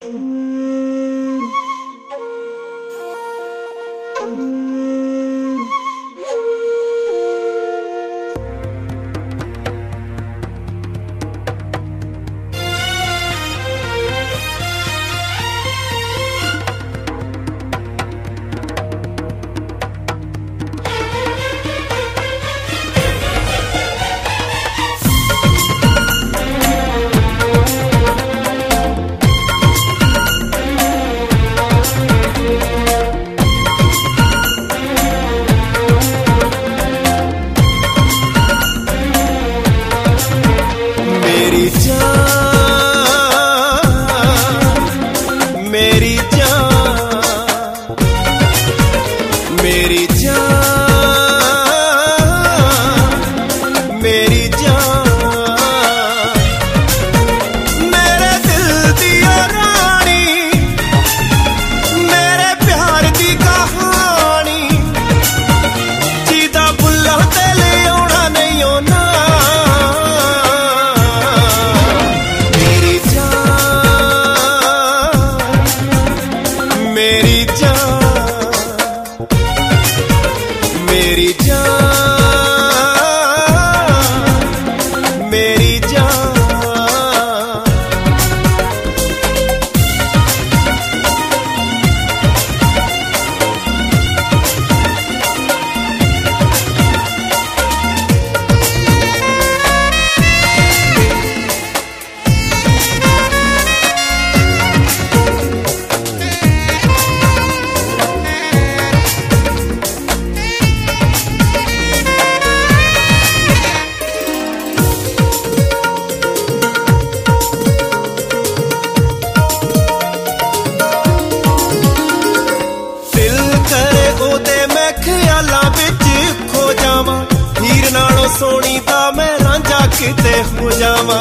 सोनी दा मैं रांझा किते हो जावा।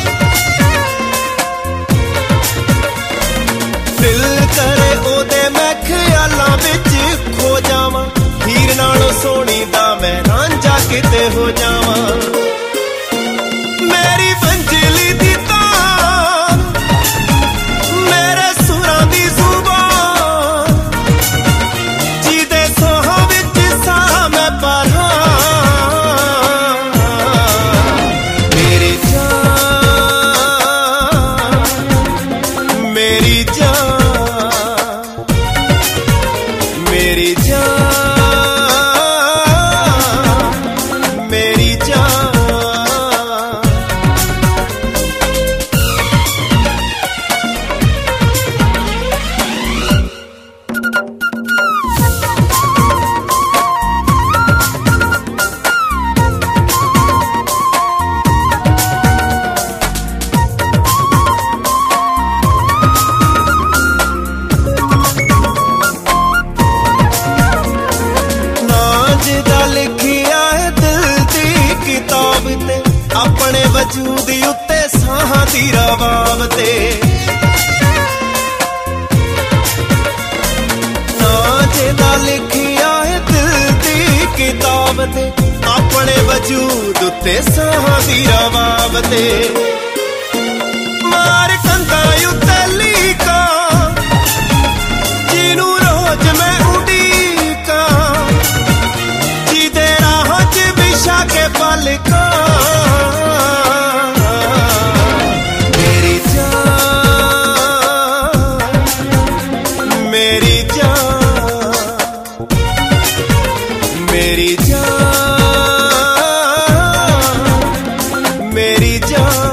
दिल करे ओदे मैं ख्यालां विच खो जावा, हीर नालों सोनी दा मैं रांझा किते हो जावा। मेरी पंजली दी तान मेरे सुरां दी जुबान, जिदे सोहां विच सा मैं पढ़ां। मेरी जान मेरी जान मेरी जान मेरी जान। अपने वजूद उत्ते साहां दी रवाब ते नाज दा लिखिया है दिल दी किताब ते, अपने वजूद उत्ते साहां दी रवाब ते। मार कंधा उत्ते लीका जिनू रोज मैं उड़ीका, जिदे राह च बिछा के पलका। मेरी जान मेरी जान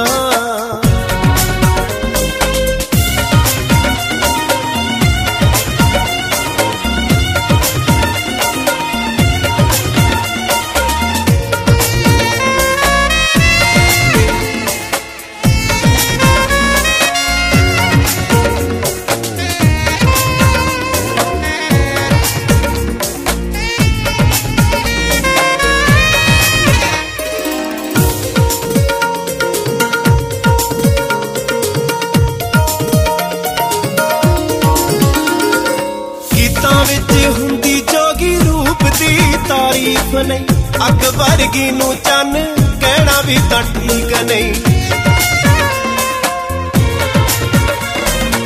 हुंदी जोगी रूप दी तारीफ नहीं, अग वर्गी नू चन कहना भी तां ठीक नहीं।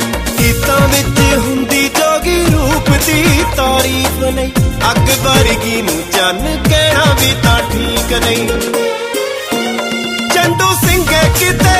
जग वर्गी नू चन कहना भी तां ठीक नहीं। चंडू सिंह किते